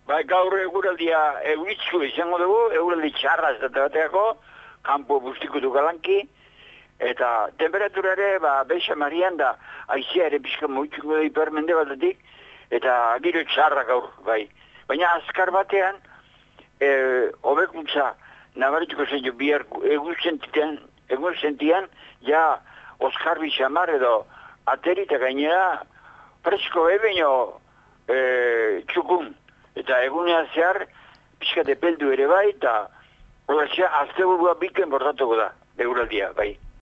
Bai, gaur eguraldia euritzu izango dugu, eguraldi txarra ez bateako, kanpo bustikutu galanki, eta temperatura ere, Beixa Marian da, aizea ere pixka moitzuko da hipermende batetik, eta giro txarra gaur, bai. Baina azkar batean, hobekuntza nabarituko zen jo bihar egun sentian, ja Oskarbi xamar edo ateri eta gainera presko ebeño txukun. Eta egunean zehar, pixka depeldu ere bai, eta azte burua biken bortatuko da, eguraldia, bai.